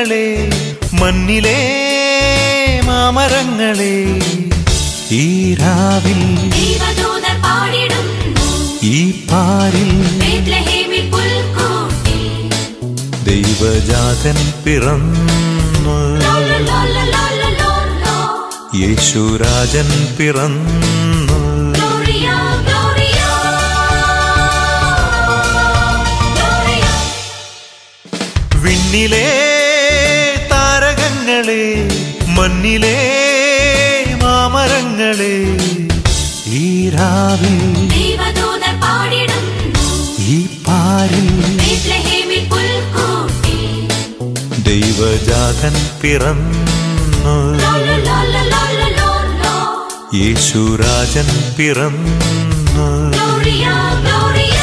താരകങ്ങളെ മണ്ണിലെ മാമരങ്ങളെ ഈ രാവിൽ ദൈവദൂതർ പാടിടുന്നു ഈ പാരിൽ ബേത്ലഹേമിൽ പുൽക്കൂട്ടിൽ ദൈവജാതൻ പിറന്നു യേശുരാജൻ പിറന്നു ഗ്ലോറിയ ഗ്ലോറിയ ഗ്ലോറിയ വിണ്ണിലെ താരകങ്ങളെ മണ്ണിലെ മാമരങ്ങളെ ഈ രാവിൽ ദൈവദൂതർ പാടിടുന്നു ഈ പാരിൽ ബേത്ലഹേമിൽ പുൽക്കൂട്ടിൽ ദൈവജാതൻ പിറന്നു യേശുരാജൻ പിറന്നു ഗ്ലോറിയ ഗ്ലോറിയ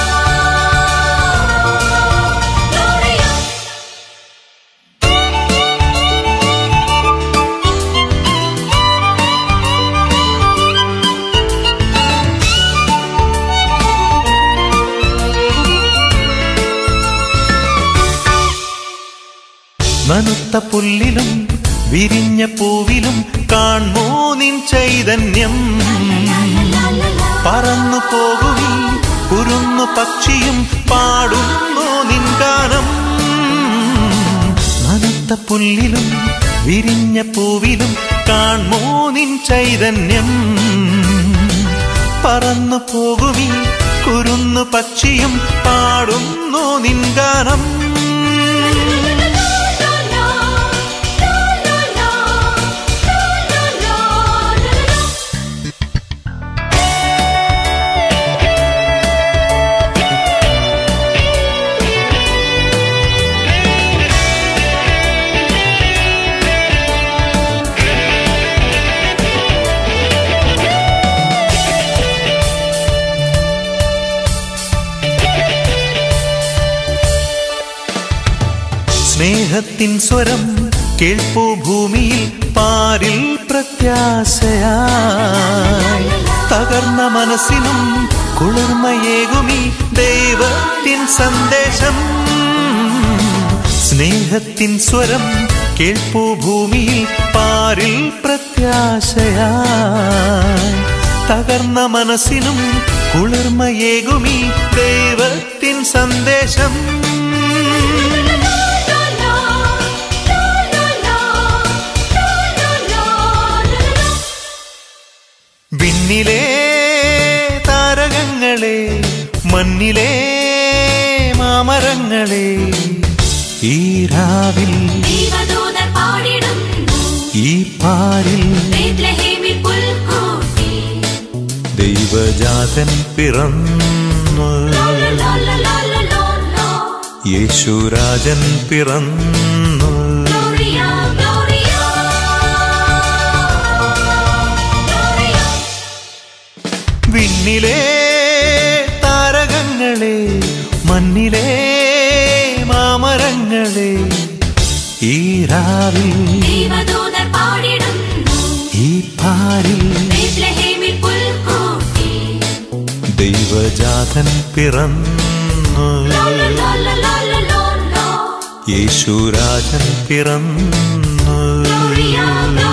ഗ്ലോറിയ നനുത്ത പുല്ലിലും വിരിഞ്ഞ പൂവിലും കാൺമോ നിൻ ചൈതന്യം പറന്നു പോകുവി കുരുന്നു പക്ഷിയും പാടുന്നു നിൻ ഗാനം നനുത്ത പുല്ലിലും വിരിഞ്ഞ പൂവിലും കാൺമോ നിൻ ചൈതന്യം പറന്നു പോകുവി കുരുന്നു പക്ഷിയും പാടുന്നു നിൻ ഗാനം സ്നേഹത്തിൻ സ്വരം കേൾപ്പൂ ഭൂമിയിൽ പാരിൽ പ്രത്യാശയായി തകർന്ന മനസ്സിനും കുളിർമയേകുമീ ദൈവത്തിൻ സന്ദേശം സ്നേഹത്തിൻ സ്വരം കേൾപ്പൂ ഭൂമിയിൽ പാരിൽ പ്രത്യാശയായി തകർന്ന മനസ്സിനും കുളിർമയേകുമീ ദൈവത്തിൻ സന്ദേശം വിണ്ണിലെ താരകങ്ങളെ മണ്ണിലെ മാമരങ്ങളെ ഈ രാവിൽ ദൈവദൂതർ പാടിടുന്നു ഈ പാരിൽ ബേത്ലഹേമിൽ പുൽക്കൂട്ടിൽ ദൈവജാതൻ പിറന്നു യേശുരാജൻ പിറന്നു ഗ്ലോറിയ ഗ്ലോറിയ ഗ്ലോറിയ വിണ്ണിലെ താരകങ്ങളെ മണ്ണിലെ മാമരങ്ങളെ ഈ രാവിൽ ദൈവദൂതർ പാടിടുന്നു ഈ പാരിൽ ബേത്ലഹേമിൽ പുൽക്കൂട്ടിൽ ദൈവജാതൻ പിറന്നു യേശുരാജൻ പിറന്നു ഗ്ലോറിയ